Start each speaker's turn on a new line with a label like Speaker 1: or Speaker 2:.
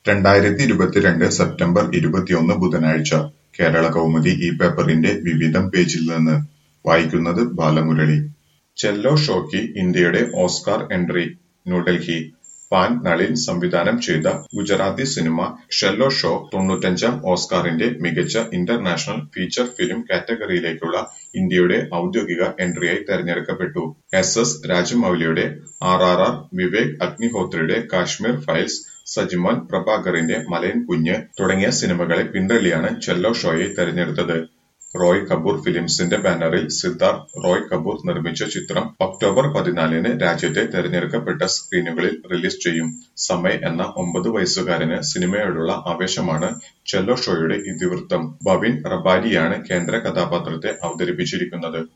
Speaker 1: 2022 September 21 ബുധനാഴ്ച കേരളകൗമുദി ഈ പേപ്പറിന്റെ വിവിധം പേജിൽ നിന്ന് വായിക്കുന്നത് ബാലമുരളി. ചെല്ലോ ഷോയ്ക്ക് ഇന്ത്യയുടെ ഓസ്കാർ എൻട്രി. ന്യൂഡൽഹി. പാൻ നളിൻ സംവിധാനം ചെയ്ത ഗുജറാത്തി സിനിമ ഷെല്ലോ ഷോ 95ാം ഓസ്കാറിന്റെ മികച്ച ഇന്റർനാഷണൽ ഫീച്ചർ ഫിലിം കാറ്റഗറിയിലേക്കുള്ള ഇന്ത്യയുടെ ഔദ്യോഗിക എൻട്രിയായി തെരഞ്ഞെടുക്കപ്പെട്ടു. എസ് രാജമൗലിയുടെ RRR, വിവേക് അഗ്നിഹോത്രിയുടെ കാശ്മീർ ഫയൽസ്, സജിമോൻ പ്രഭാകറിന്റെ മലയൻ കുഞ്ഞ് തുടങ്ങിയ സിനിമകളെ പിന്തള്ളിയാണ് ചെല്ലോ ഷോയെ തെരഞ്ഞെടുത്തത്. റോയ് കപൂർ ഫിലിംസിന്റെ ബാനറിൽ സിദ്ധാർത്ഥ് റോയ് കപൂർ നിർമ്മിച്ച ചിത്രം ഒക്ടോബർ 14-ന് രാജ്യത്തെ തെരഞ്ഞെടുക്കപ്പെട്ട സ്ക്രീനുകളിൽ റിലീസ് ചെയ്യും. സമയ് എന്ന 9 വയസ്സുകാരന് സിനിമയോടുള്ള ആവേശമാണ് ചെല്ലോ ഷോയുടെ ഇതിവൃത്തം. ഭവിൻ റബാരിയാണ് കേന്ദ്ര കഥാപാത്രത്തെ അവതരിപ്പിച്ചിരിക്കുന്നത്.